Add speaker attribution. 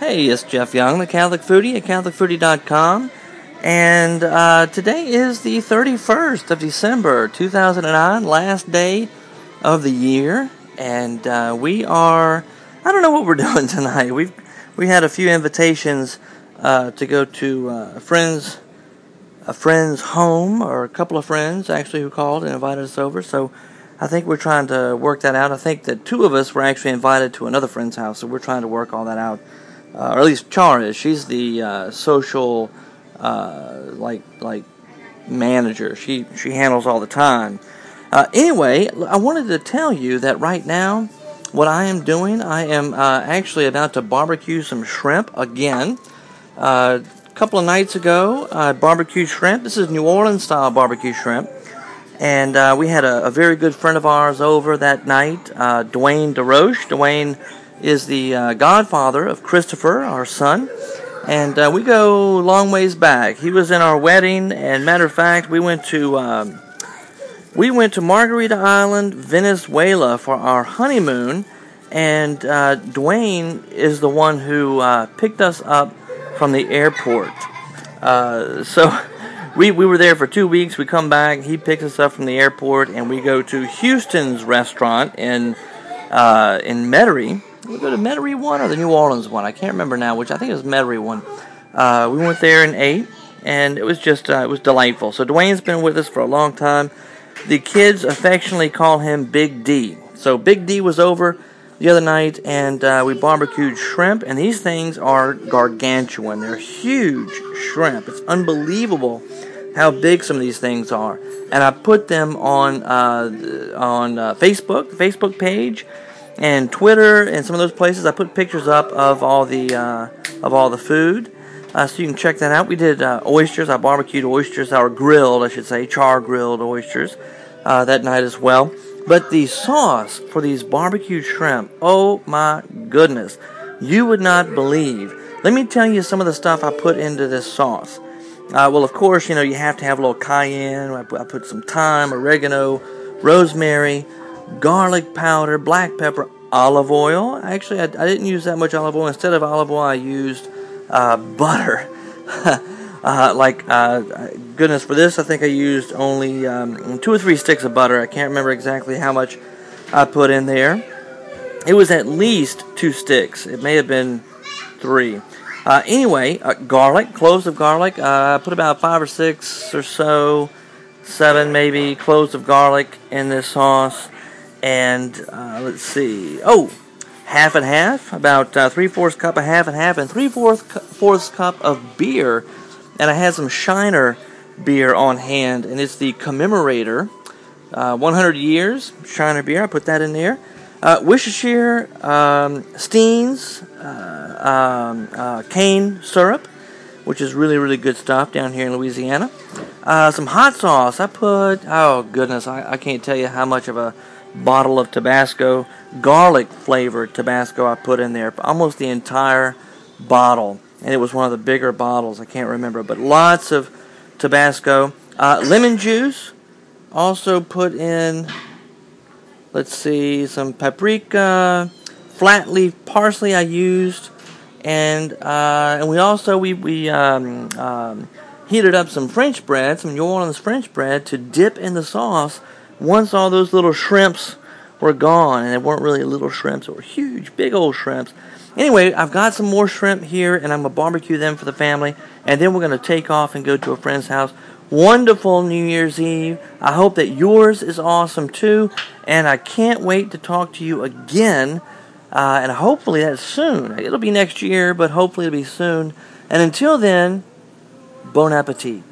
Speaker 1: Hey, it's Jeff Young, the Catholic Foodie at CatholicFoodie.com, and today is the 31st of December, 2009, last day of the year, and I don't know what we're doing tonight. We had a few invitations to go to a friend's home, or a couple of friends actually who called and invited us over, so I think we're trying to work that out. I think that two of us were actually invited to another friend's house, so we're trying to work all that out. Or at least Char is. She's the social, like manager. She handles all the time. Anyway, I wanted to tell you that right now, what I am doing, I am actually about to barbecue some shrimp again. A couple of nights ago, I barbecued shrimp. This is New Orleans style barbecue shrimp. And we had a very good friend of ours over that night, Dwayne DeRoche. Dwayne is the godfather of Christopher, our son, and we go long ways back. He was in our wedding, and matter of fact, we went to Margarita Island, Venezuela for our honeymoon, and Dwayne is the one who picked us up from the airport. So we were there for 2 weeks. We come back, he picks us up from the airport, and we go to Houston's restaurant in Metairie. We go to Metairie one or the New Orleans one. I can't remember now which. I think it was Metairie one. We went there and ate, and it was just it was delightful. So Dwayne's been with us for a long time. The kids affectionately call him Big D. So Big D was over the other night, and we barbecued shrimp, and these things are gargantuan. They're huge shrimp. It's unbelievable how big some of these things are. And I put them on Facebook, the Facebook page, and Twitter, and some of those places. I put pictures up of all the food, so you can check that out. We did oysters. I barbecued oysters, or grilled, I should say, char-grilled oysters that night as well. But the sauce for these barbecued shrimp, oh my goodness, you would not believe. Let me tell you some of the stuff I put into this sauce. Well, of course, you have to have a little cayenne. I put some thyme, oregano, rosemary, garlic powder, black pepper, olive oil. Actually, I didn't use that much olive oil. Instead of olive oil, I used butter. Goodness, for this, I think I used only 2 or 3 sticks of butter. I can't remember exactly how much I put in there. It was at least 2 sticks. It may have been 3. Anyway, garlic, cloves of garlic. I put about 5 or 6 or so, 7 maybe, cloves of garlic in this sauce. And let's see. Oh, half and half, about 3/4 cup of half and half, and 3/4 cup of beer. And I had some Shiner beer on hand, and it's the Commemorator, 100 years Shiner beer. I put that in there. Worcestershire, Steen's, cane syrup, which is really, really good stuff down here in Louisiana. Some hot sauce. I put, oh goodness, I can't tell you how much of a bottle of Tabasco, garlic-flavored Tabasco I put in there. Almost the entire bottle. And it was one of the bigger bottles. I can't remember. But lots of Tabasco. Lemon juice. Also put in, let's see, some paprika, flat leaf parsley I used. And we also, we heated up some French bread, some New Orleans French bread, to dip in the sauce once all those little shrimps were gone. And they weren't really little shrimps, they were huge, big old shrimps. Anyway, I've got some more shrimp here, and I'm going to barbecue them for the family, and then we're going to take off and go to a friend's house. Wonderful New Year's Eve. I hope that yours is awesome too, and I can't wait to talk to you again, and hopefully that's soon. It'll be next year, but hopefully it'll be soon. And until then, bon appetit.